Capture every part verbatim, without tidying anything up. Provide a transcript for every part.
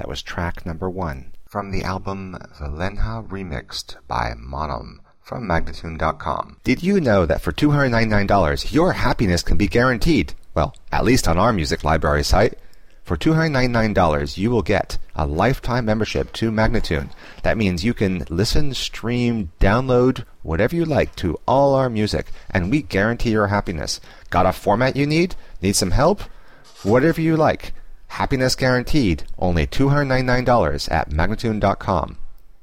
was track number one from the album Valenha Remixed by Monum from Magnatune dot com. Did you know that for two hundred ninety-nine dollars your happiness can be guaranteed? Well, at least on our music library site. For two hundred ninety-nine dollars you will get a lifetime membership to Magnatune. That means you can listen, stream, download, whatever you like to all our music, and we guarantee your happiness. Got a format you need? Need some help? Whatever you like. Happiness guaranteed. Only two hundred ninety-nine dollars at Magnatune dot com.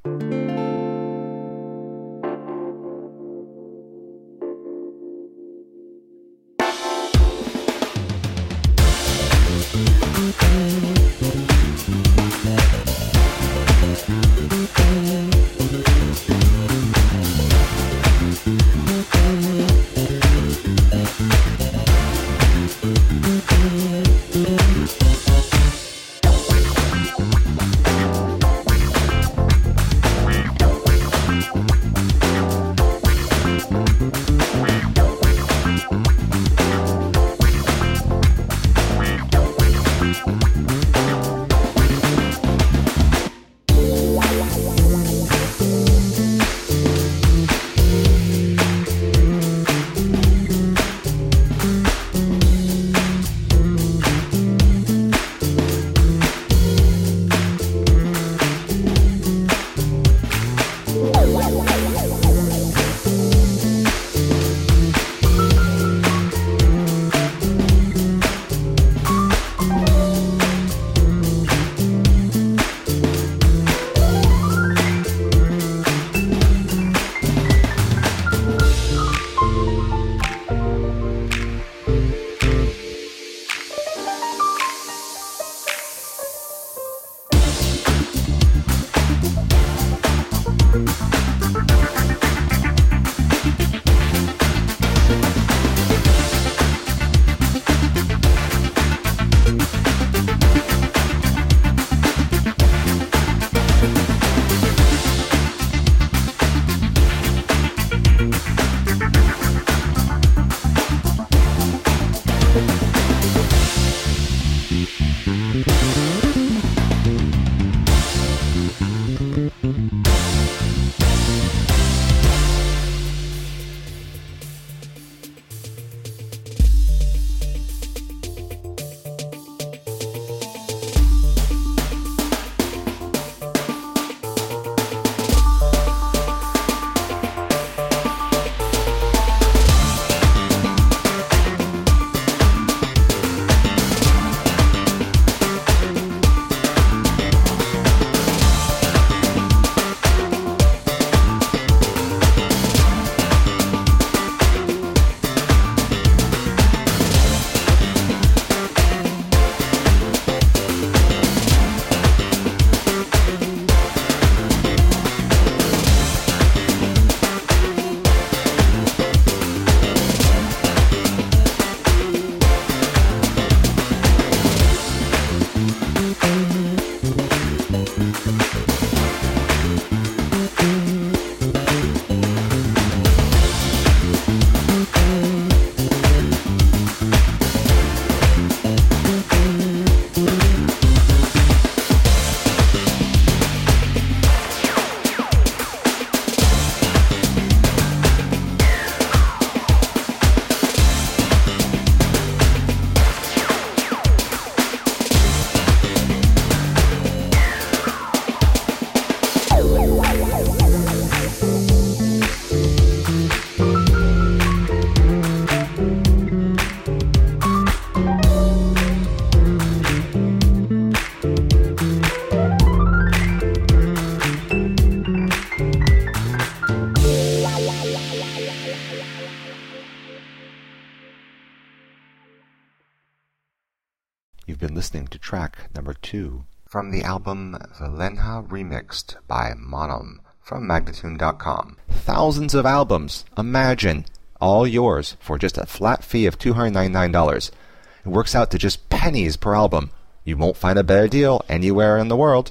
You've been listening to track number two from the album Valenha Remixed by Monum from Magnatune dot com. Thousands of albums, imagine, all yours for just a flat fee of two hundred ninety-nine dollars. It works out to just pennies per album. You won't find a better deal anywhere in the world.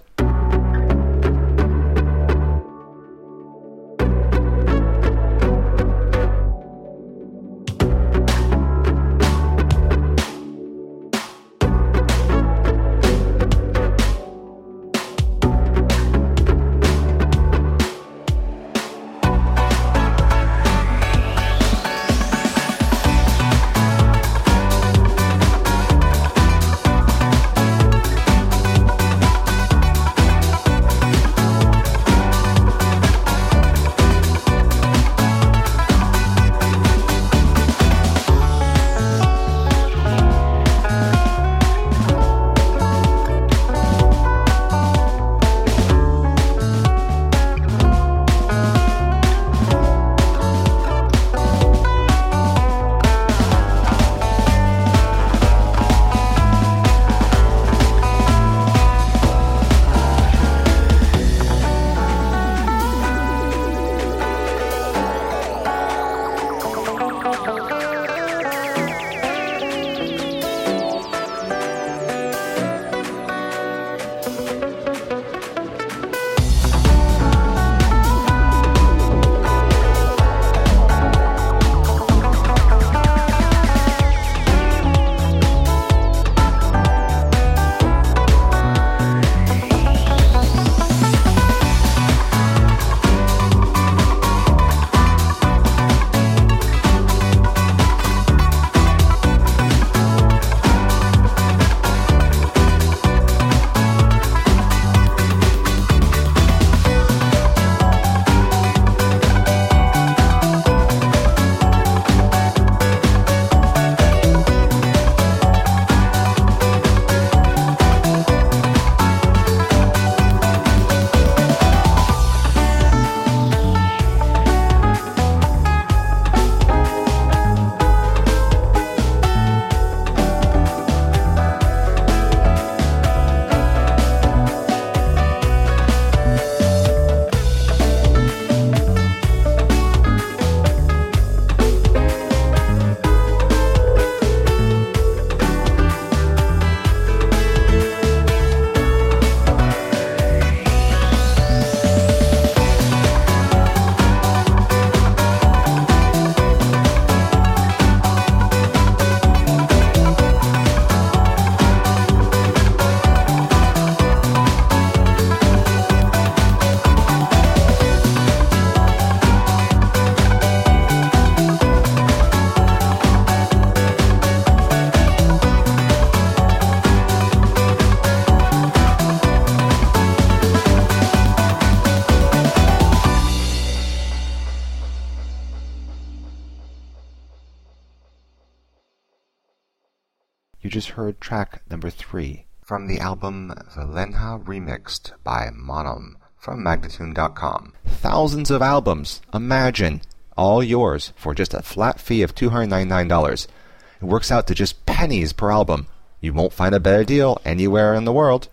You just heard track number three from the album Valenha Remixed by Monum from Magnatune dot com. Thousands of albums, imagine, all yours for just a flat fee of two hundred ninety-nine dollars. It works out to just pennies per album. You won't find a better deal anywhere in the world.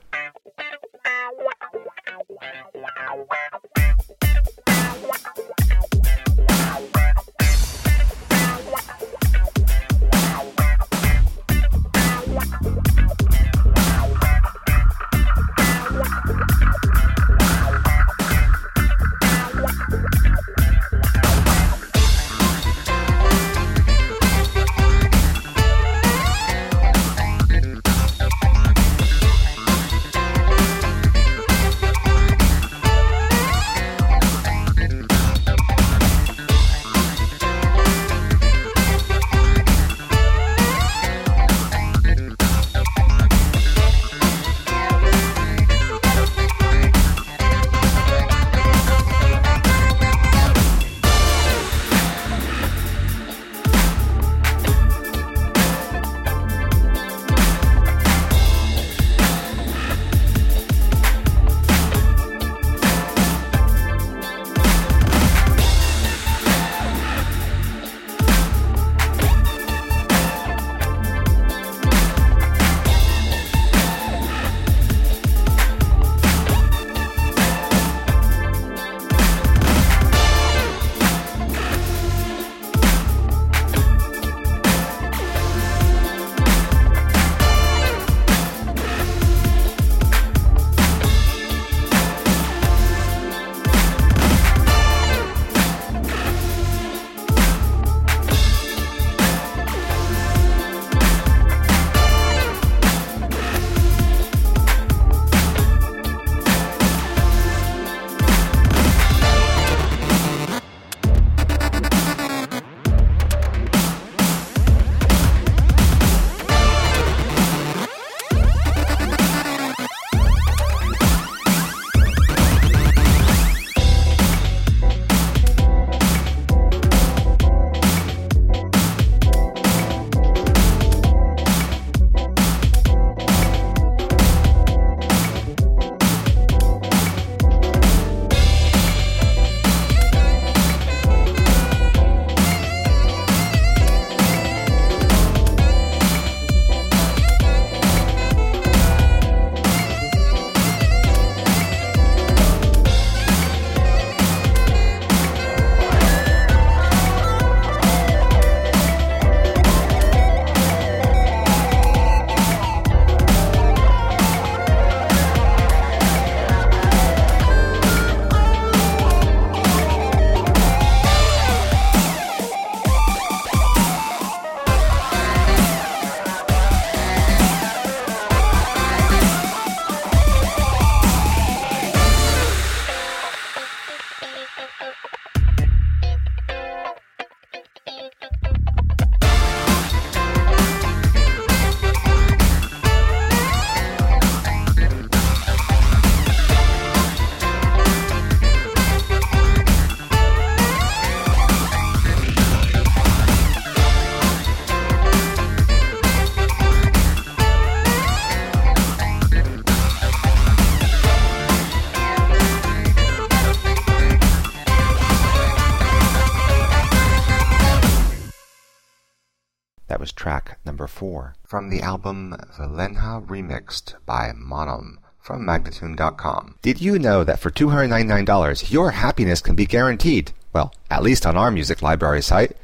That was track number four from the album Valenha Remixed by Monum from Magnatune dot com. Did you know that for two hundred ninety-nine dollars your happiness can be guaranteed? Well, at least on our music library site.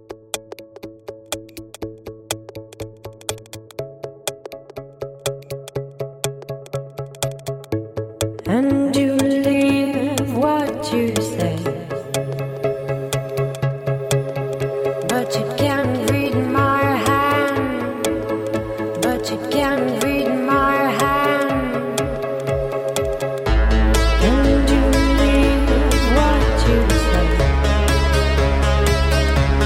And you believe what you say, but you can't read my hand, but you can't read my hand. And you believe what you say,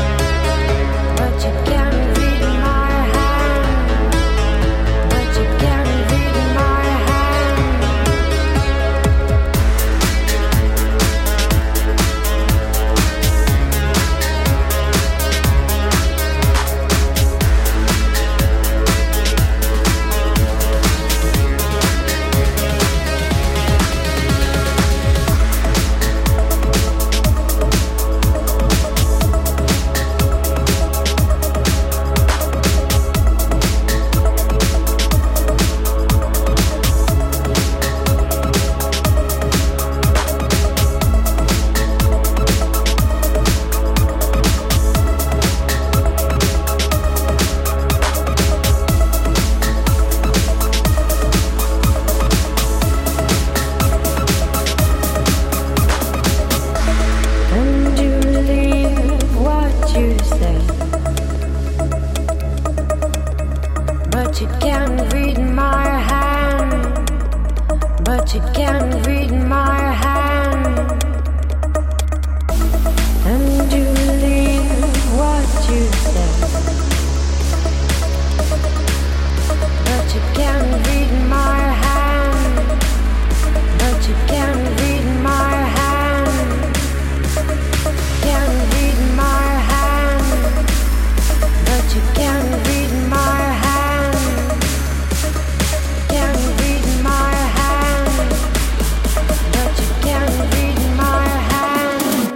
But you can't read my hand. But you can't read my hand. And you believe what you say. But you can't read my hand. But you can't read my hand. Can't read my hand. But you can't read my hand. Can't read my hand. But you can't read my hand.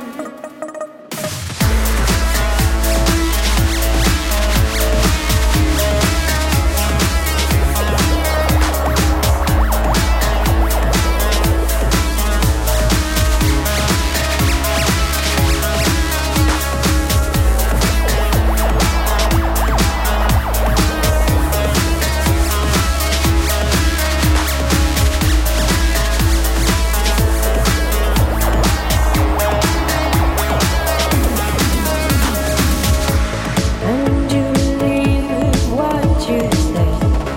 And you believe what you say.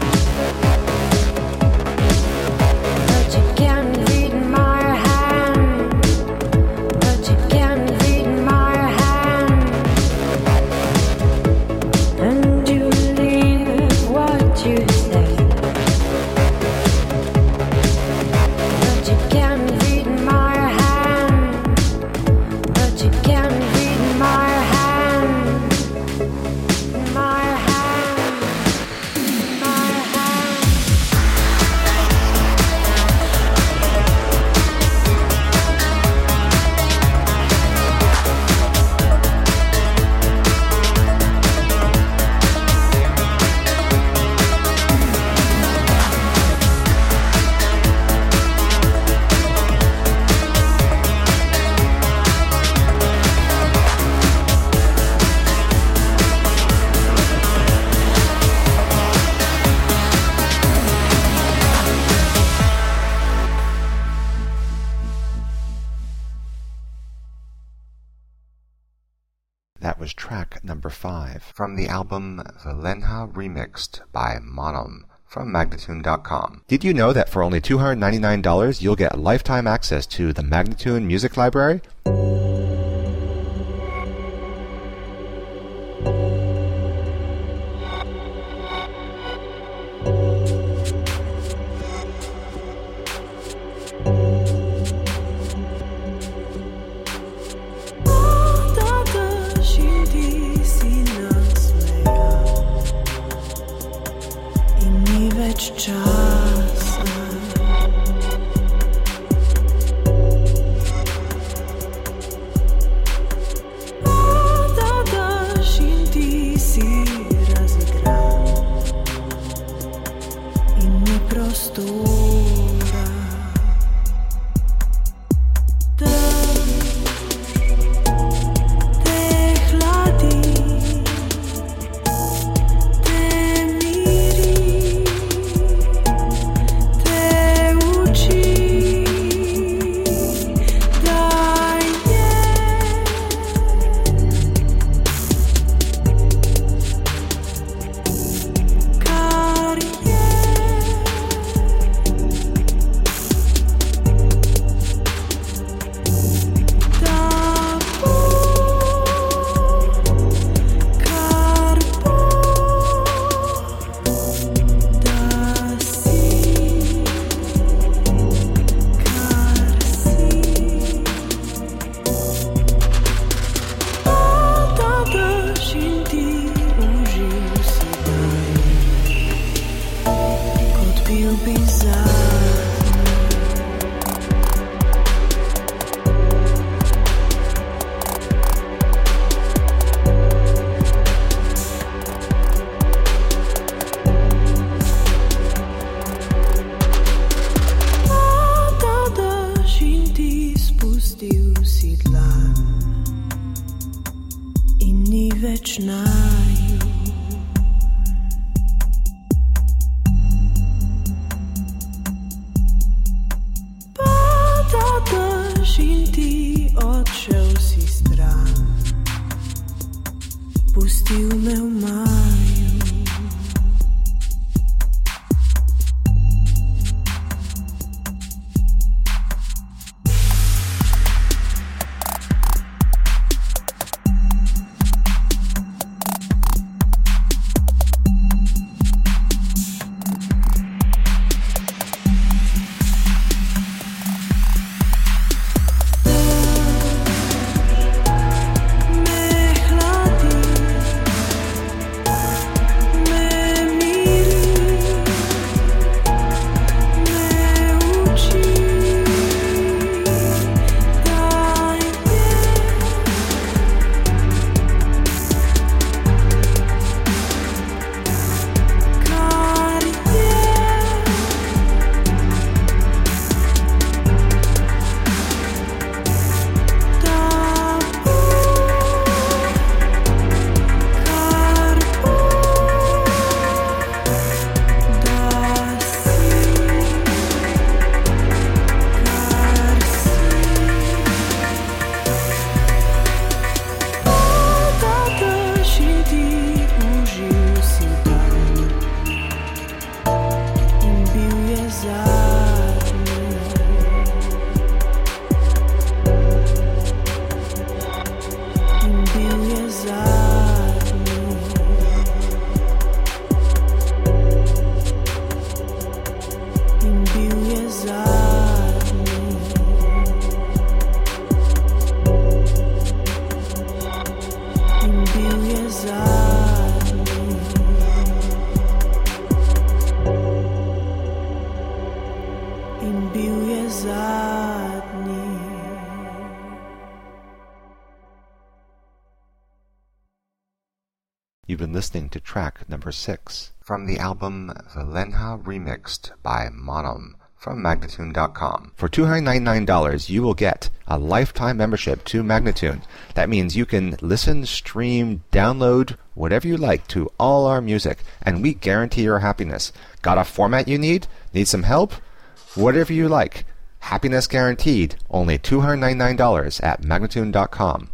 But you can't read my hand. But you can't read my hand. And you believe what you say. But you can't read my hand. But you can't read my hand. My hand. My hand. That was track number five from the album Valenha Remixed by Monum from Magnatune dot com. Did you know that for only two hundred ninety-nine dollars you'll get lifetime access to the Magnatune Music Library? Te miri listening to track number six from the album Valenha Remixed by Monum from Magnatune dot com. For two hundred ninety-nine dollars, you will get a lifetime membership to Magnatune. That means you can listen, stream, download, whatever you like to all our music, and we guarantee your happiness. Got a format you need? Need some help? Whatever you like. Happiness guaranteed. Only two hundred ninety-nine dollars at Magnatune dot com.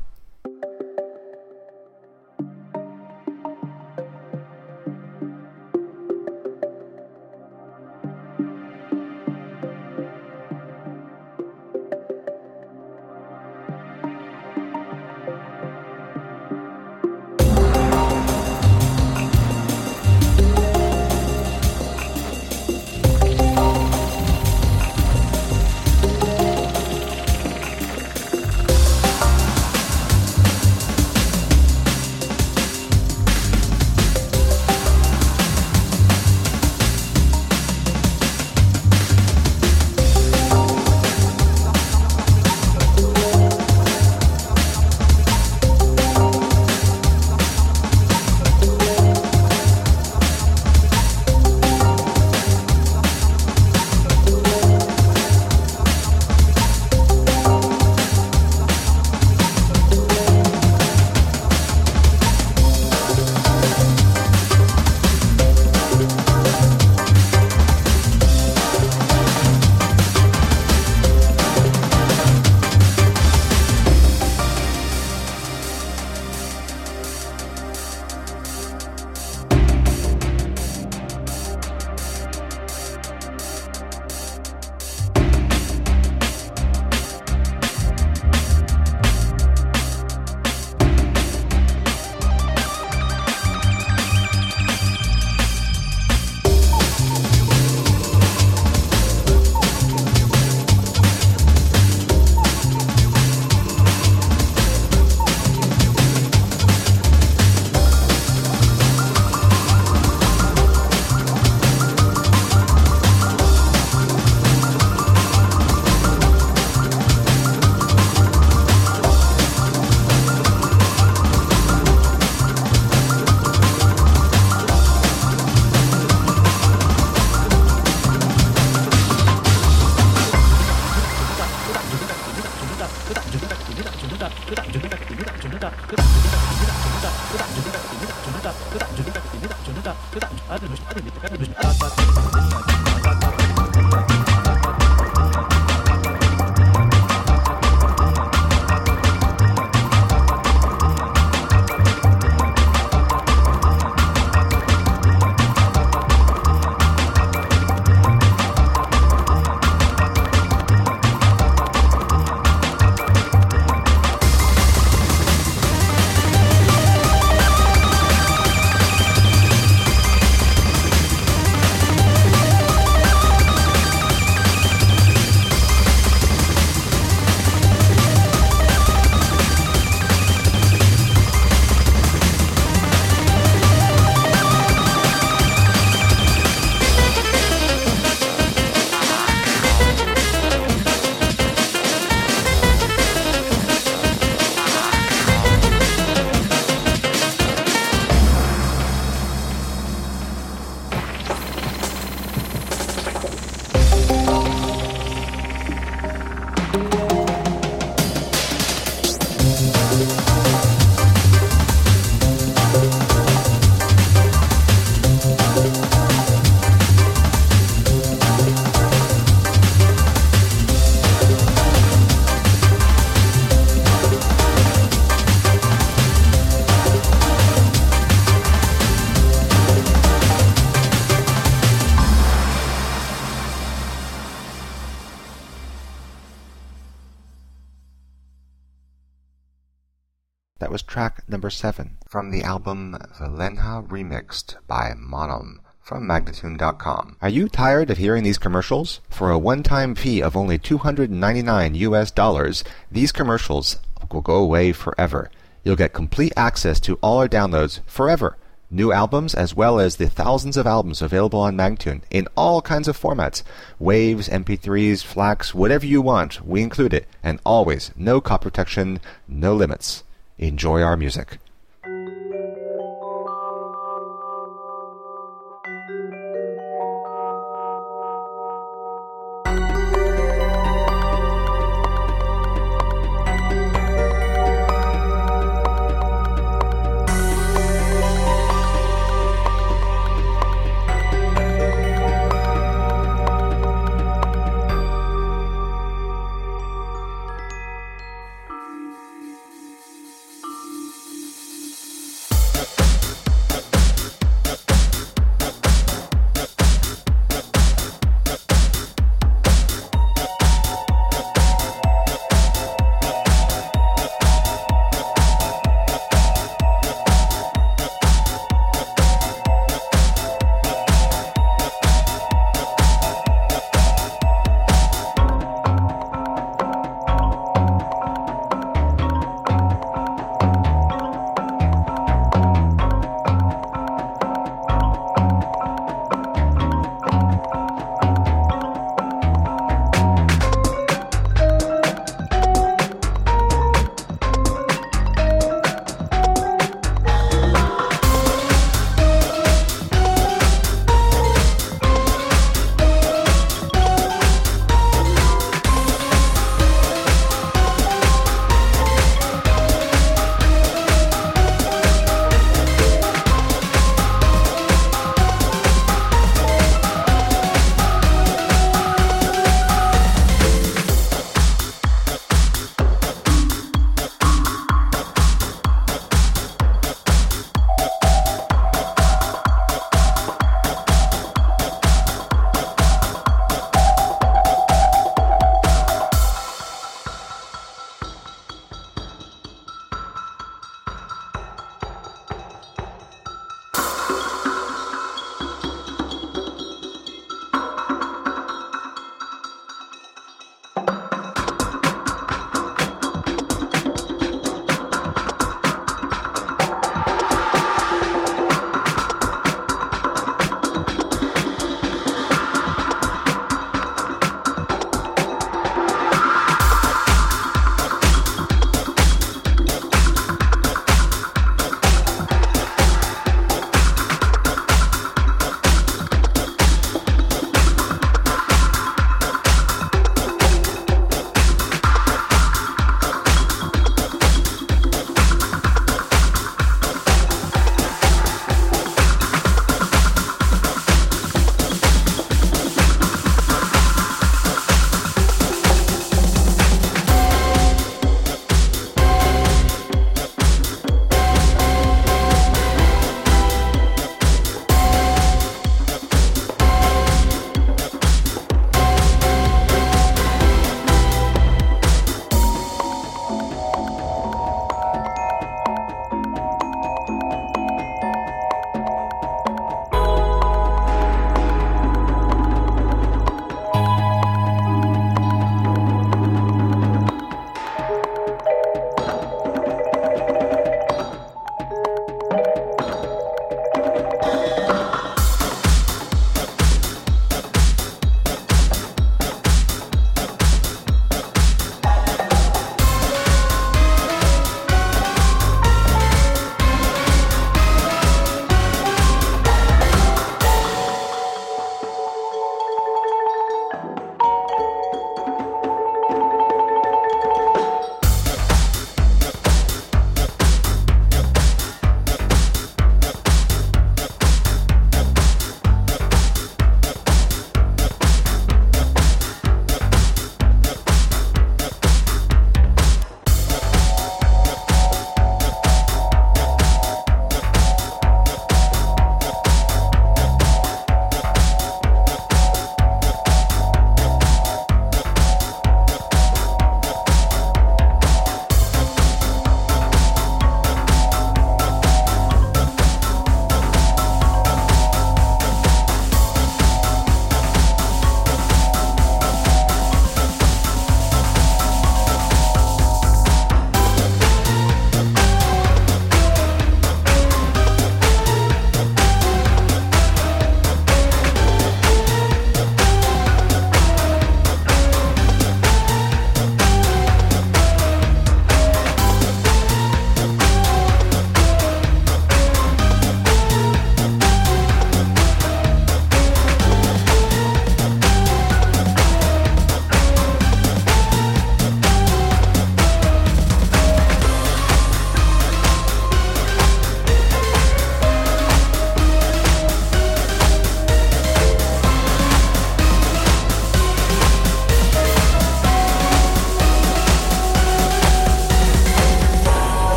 That was track number seven from the album Valenha Remixed by Monum from Magnatune dot com. Are you tired of hearing these commercials? For a one-time fee of only two hundred ninety-nine U S dollars, these commercials will go away forever. You'll get complete access to all our downloads forever. New albums as well as the thousands of albums available on Magnatune in all kinds of formats. Waves, M P threes, FLACs, whatever you want, we include it. And always, no copy protection, no limits. Enjoy our music.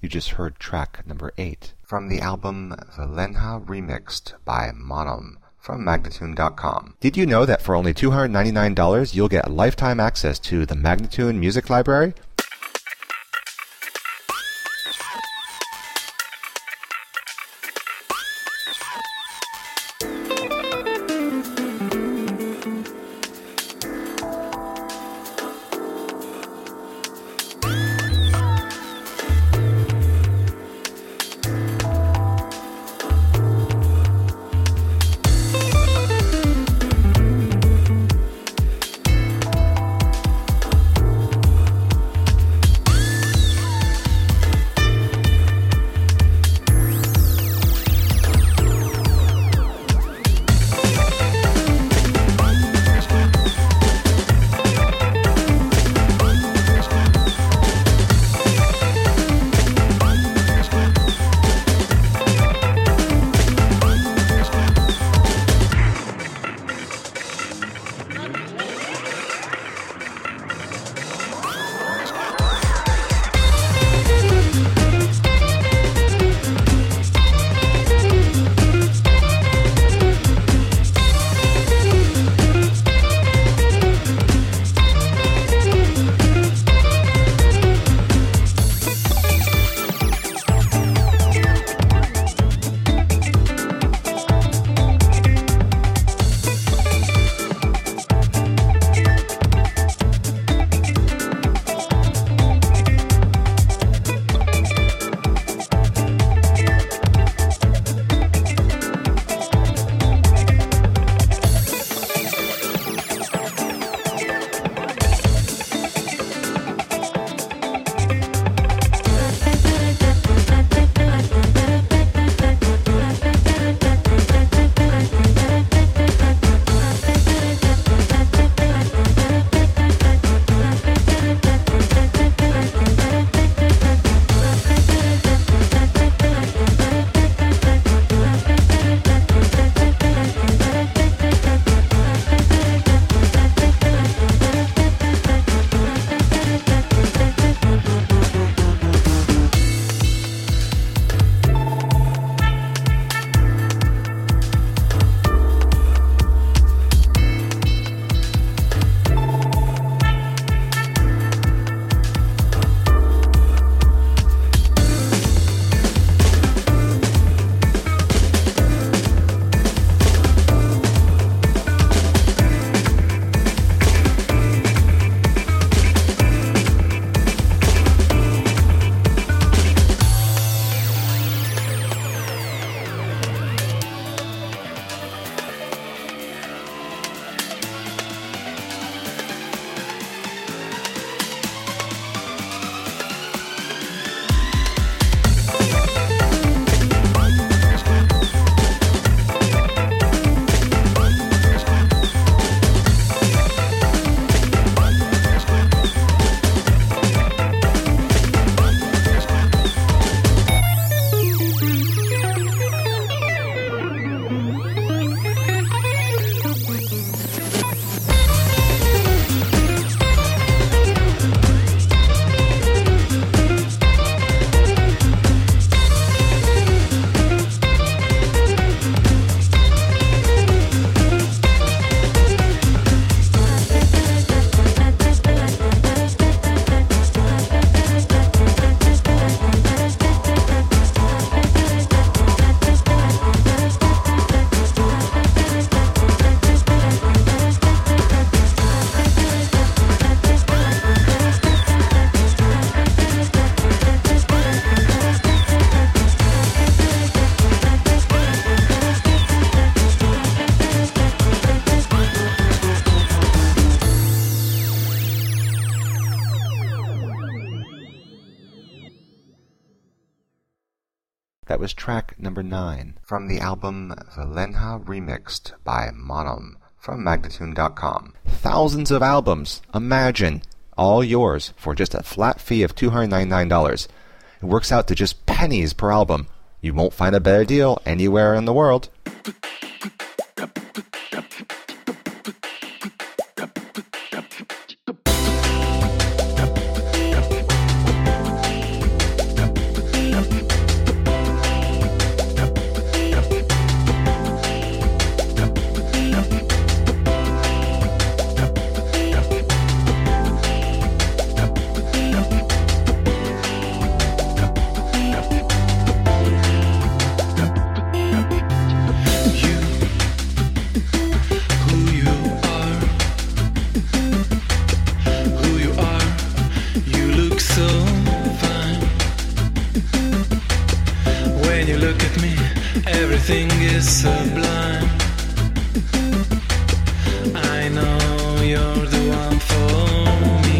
You just heard track number eight from the album Valenha Remixed by Monum from Magnatune dot com. Did you know that for only two hundred ninety-nine dollars you'll get lifetime access to the Magnatune Music Library? That was track number nine from the album Valenha Remixed by Monum from Magnatune dot com. Thousands of albums, imagine, all yours for just a flat fee of two hundred ninety-nine dollars. It works out to just pennies per album. You won't find a better deal anywhere in the world. sublime. I know you're the one for me.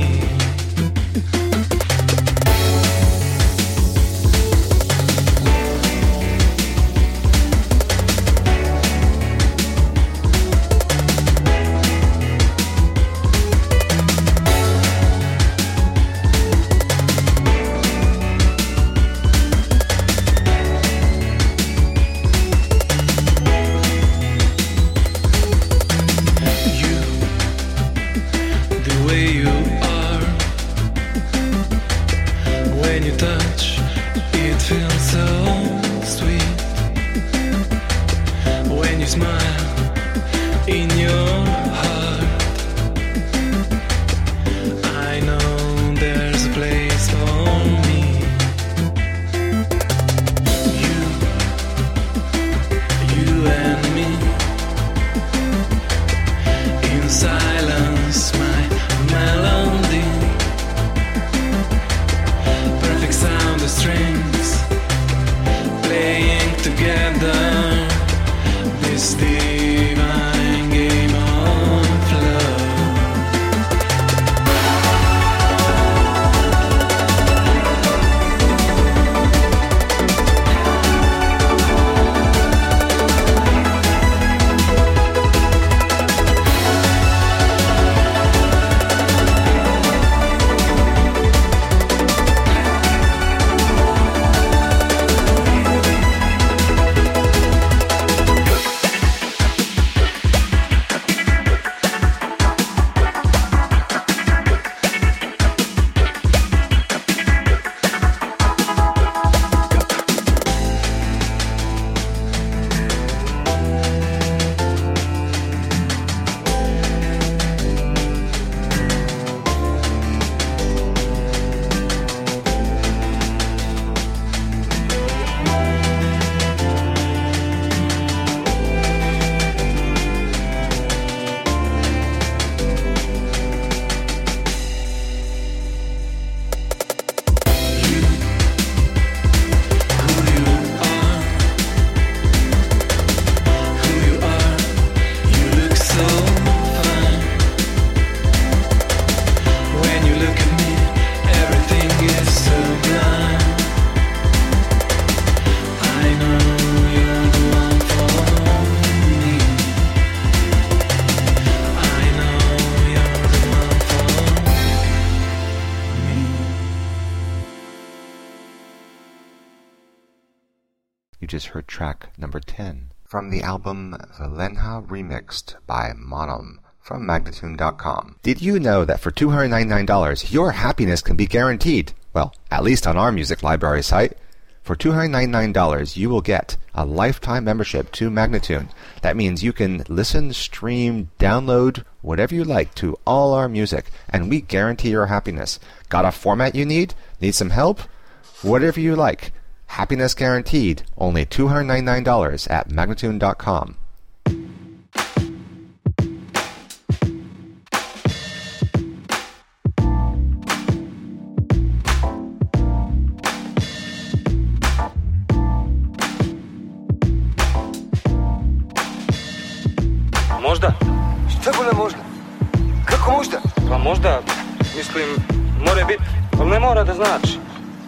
You just heard track number ten from the album Valenha Remixed by Monum from Magnatune dot com. Did you know that for two hundred ninety-nine dollars your happiness can be guaranteed? Well, at least on our music library site. For two hundred ninety-nine dollars you will get a lifetime membership to Magnatune. That means you can listen, stream, download, whatever you like to all our music, and we guarantee your happiness. Got a format you need? Need some help? Whatever you like. Happiness guaranteed. Only two hundred ninety-nine dollars at Magnatune dot com. Možda? Šta bude možda? Kako možda? Pa možda, mislim, more biti, ali ne mora da znači.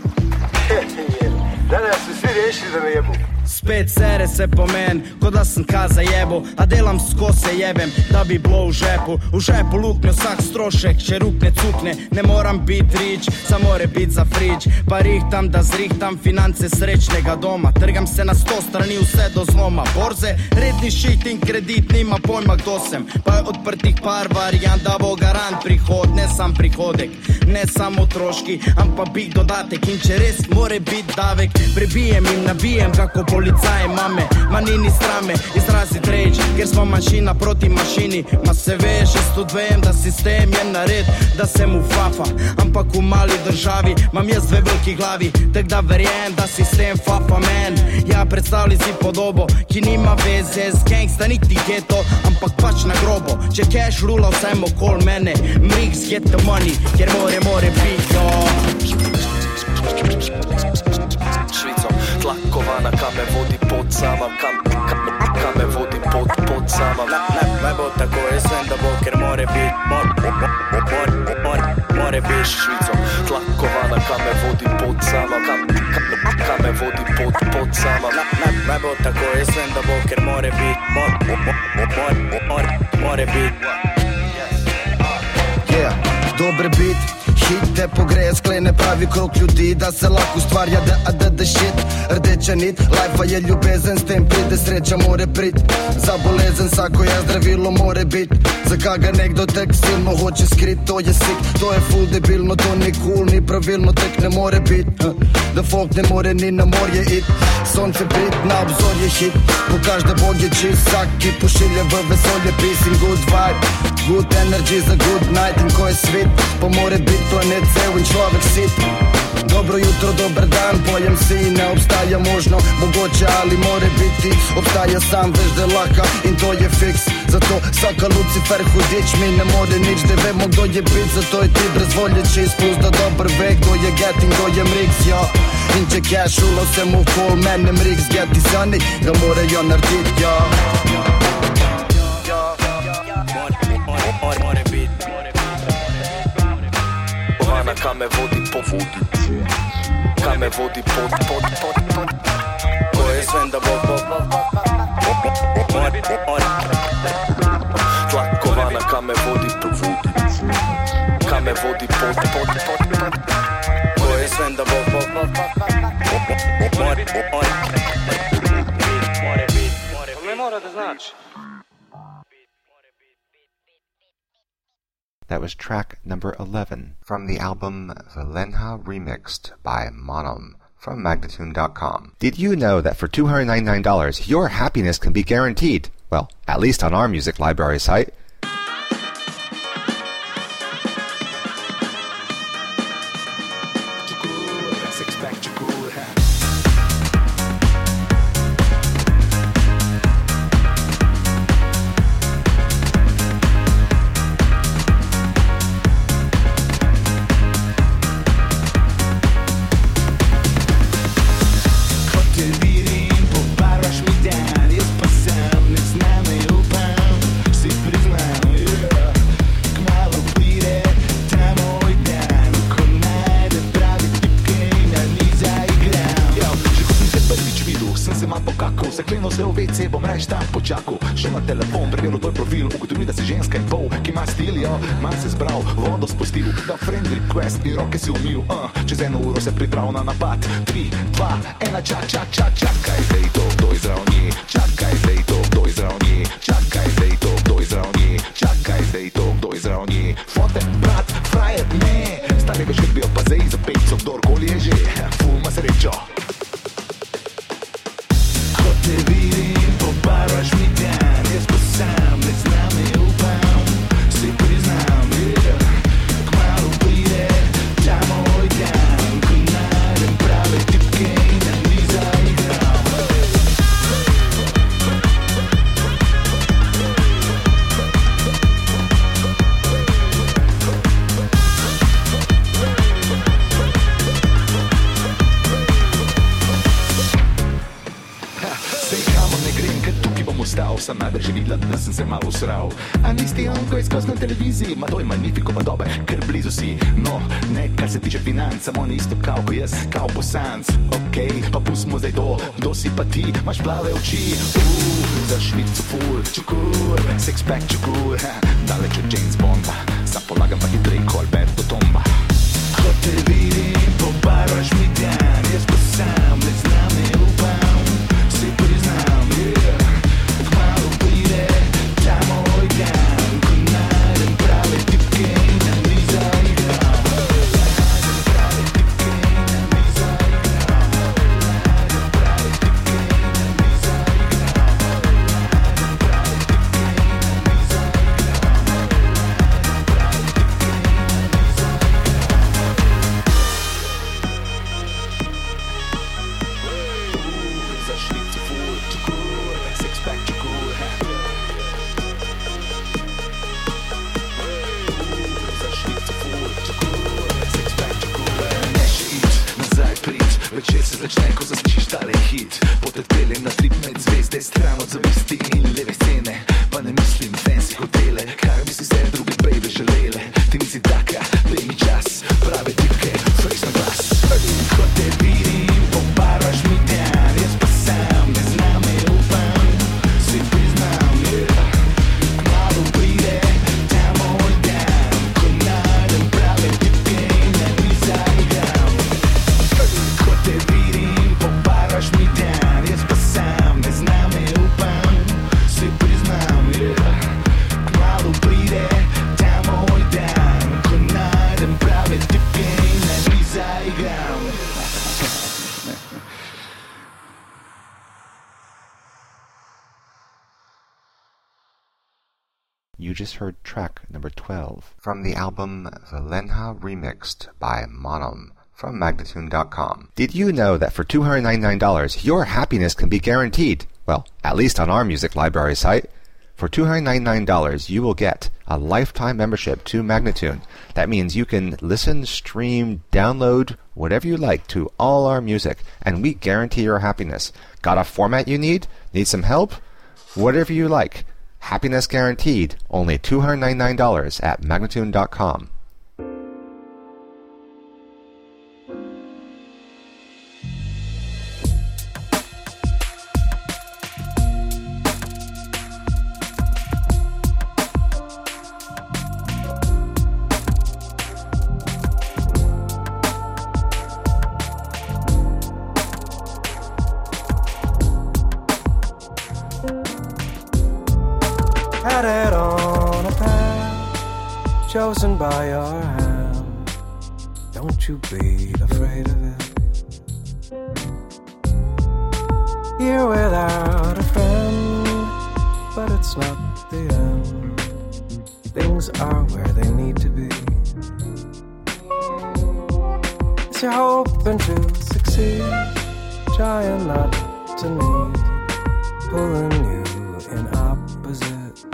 Danas su svi riješili da me jebu. Spet sere se po men, ko da sam kaza jebo. A delam s kose jebem, da bi bilo u žepu. U žepu luknjo sak strošek, će rukne cukne. Ne moram bit rič, sam more bit za frič. Pa rihtam da zrihtam finance srećnega doma. Trgam se na sto strani u sve do zloma. Borze, redni šitin kredit, nima pojma kdo sem. Pa je odprtih par varijant, da bo garant prihod. Ne sam prihodek, ne samo troški, ampak bih dodatek. In če res more bit davek, prebijem im nabijem kako policaje mame. Ma ni ni strame, izrazit reč, ker smo manjšina proti mašini. Ma se veš, jaz tu dvejem, da sistem je nared, da se mu fafa. Ampak v mali državi mam jaz dve veliki glavi, tak da verjem, da sistem fafa men. Ja, predstavlji si podobo, ki nima veze z gangsta niti geto, ampak pač na grobo. Če cash rula vsem okol mene, mriks get the money, ker more more bit, jo. tlakovana, kam me vodi pot sama, kam, kam, kam me vodi pot, pot sama. Ne, ne, ne bo tako, jaz vem, da bo, ker more bit, mor, mor, mor, mor, more bit. Švico, tlakovana, kam me vodi pot sama, kam, kam, kam me vodi pot, pot sama. Ne, ne, ne bo tako, jaz vem, da bo, ker more bit, mor, mor, mor, mor, more bit. Yeah, dober bit, hit te pogreje, sklene pravi krok ljudi, da se lahko ustvarja da, da, da shit. Rdeča nit, lajfa je ljubezen, s tem pride sreča more prit. Za bolezen vsako je zdravilo more bit. Zakaj ga nekdo tek silno hoče skrit, to je sik, to je full debilno, to ni cool, ni pravilno, tek ne more bit. Da folk ne more ni na morje it, sonce prit, na obzor je hit. Pokaž da Bog je čist, vsak ki pošilje v vesolje peace and good vibe. Good energy za good night in ko je svit, pa more bit planet cel in človek sit. Dobro jutro, dober dan, pojem si, ne obstaja možno, mogoče ali more biti. Obstaja sam, veš da je laka in to je fiks. Zato vsaka Lucifer hudič mi ne more nič, da vemo kdo je bit. Zato je ti brez volje čist, plus da dober ve kdo je get in kdo je mrix, ja. In če cashulo se mu kol, mene mrix get i sani, ga morajo naredit, ja. More bit, Ona kam me vodi po vodi, kam me vodi pod, pod, pod, pod. Ko je svem da bo, bo, bo, bo, more, more. Tlakovana kam me vodi po vodi, kam me vodi pod, pod, pod, pod. Ko je svem da bo, bo, bo, bo, more, more. More bit, more bit. Ne mora da znači. That was track number eleven from the album Valenha Remixed by Monom from Magnatune dot com. Did you know that for two hundred ninety-nine dollars your happiness can be guaranteed? Well, at least on our music library site. Šel na telefon, preveril tvoj profil, ugotovil, da si ženska in pol, ki ima stil, jo, manj se zbral, vodo spustil, da friend request in roke si umil, uh, čez eno uro se priprav na napad, tri, dva, ena, čak, čak, čak, čakaj, zdaj to, kdo je zrav nje, čakaj, zdaj to, kdo je zrav nje, čakaj, zdaj to, kdo je zrav nje, čakaj, zdaj to, kdo je zrav nje, fote, brat, frajer, ne, stari veš, kot bi jo pa zdaj za pejco, kdorkoli je že, ful ma srečo. Ko te vidim, pobaraš mi dan, jaz pa sam ne znam, ne upam, si priznam, yeah. Kmalu pride ta moj dan, ko najdem prave tipke in da mi zaigram. Sem najbrž videla, da sem se malo sral. A nisi onko izkoz na televiziji, ma to je magnifiko pa dobe, ker blizu si. No, ne, kar se tiče financ, samo ni isto kao ko jaz, kao bosanc. Okej, okay, pa pustimo zdaj to, kdo si pa ti, imaš plave oči. Uuu, za švico ful, čukur, six pack čukur, daleč od James Bonda, sam polagam pa hitrej ko Alberto Tomba. Ko te vidim, pobaraš mi dan, jaz pa sam ne znam, ne upam, si priznam, yeah. Večer se začne, ko zaslišiš talih hit. Poteteli na trip med zvezde, stran od zavisti in leve scene. Pa ne mislim fancy hotele, kar bi si se druge baby želele. Ti nisi taka, daj mi čas, prave tipke, face na glas. Ko te vidim, poparaš mi dan, jaz pa sam ne znam, ne upam, si priznam, yeah. Malo pride, ta moj dan, ko najdem prave tipke in ne bi zaigram. Ko te vidim, poparaš mi dan, jaz pa sam ne znam, ne upam, si priznam, yeah. Malo pride, ta moj dan, ko najdem prave tipke in ne bi zaigram. You just heard track number twelve from the album Valenha Remixed by Monum from Magnatune dot com. Did you know that for two hundred ninety-nine dollars your happiness can be guaranteed? Well, at least on our music library site. For two hundred ninety-nine dollars you will get a lifetime membership to Magnatune. That means you can listen, stream, download, whatever you like to all our music, and we guarantee your happiness. Got a format you need? Need some help? Whatever you like. Happiness guaranteed, only two hundred ninety-nine dollars at Magnatune dot com. Had it on a path chosen by your hand. Don't you be afraid of it. You're without a friend, but it's not the end. Things are where they need to be. As you're hoping to succeed, trying not to need, pulling you in opposites.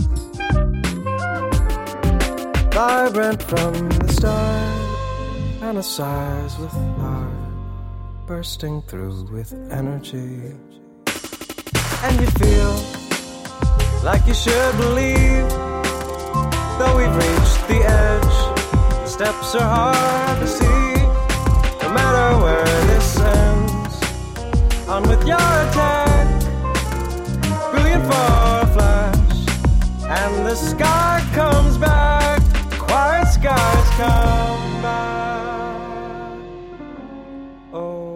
Vibrant from the start, fantasize with heart, bursting through with energy. And you feel like you should believe, though we've reached the edge, the steps are hard to see. No matter where this ends, on with your attack, brilliant for a flash, and the sky comes back. Quiet skies come back. Oh.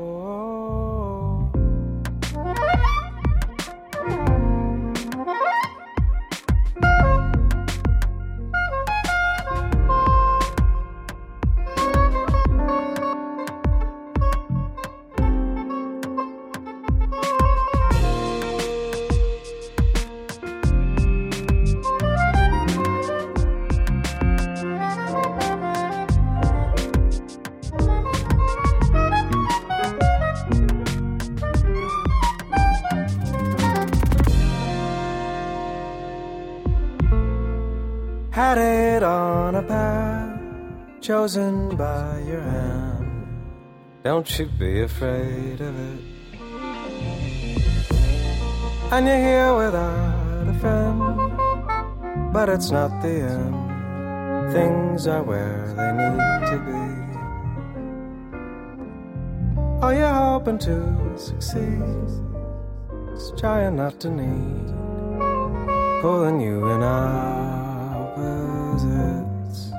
Had it on a path chosen by your hand. Don't you be afraid of it. And you're here without a friend, but it's not the end. Things are where they need to be. Oh, you're hoping to succeed, just trying not to need, pulling you in opposites.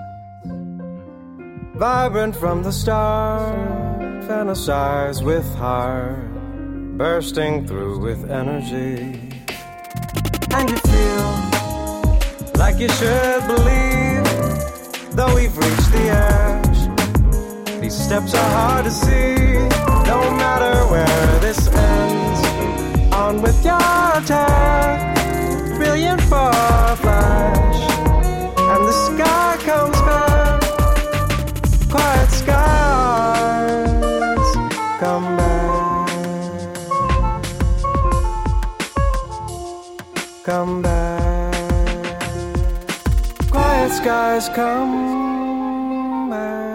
Vibrant from the start, fantasize with heart, bursting through with energy. And you feel like you should believe, though we've reached the edge, these steps are hard to see. No matter where this ends, on with your attack, brilliant for a flash, and the sky comes back. Quiet skies come back, come back. Quiet skies come back.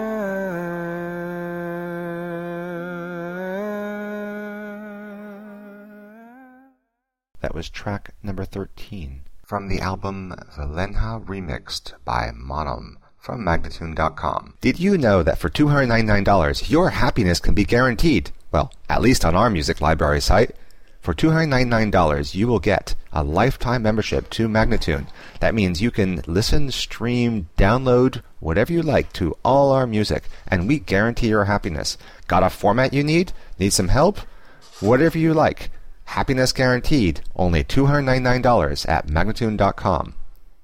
That was track number thirteen. From the album Valenha Remixed by Monum from Magnatune dot com. Did you know that for two hundred ninety-nine dollars your happiness can be guaranteed? Well, at least on our music library site. For two hundred ninety-nine dollars you will get a lifetime membership to Magnatune. That means you can listen, stream, download, whatever you like to all our music, and we guarantee your happiness. Got a format you need? Need some help? Whatever you like. Happiness guaranteed. Only two hundred ninety-nine dollars at Magnatune dot com.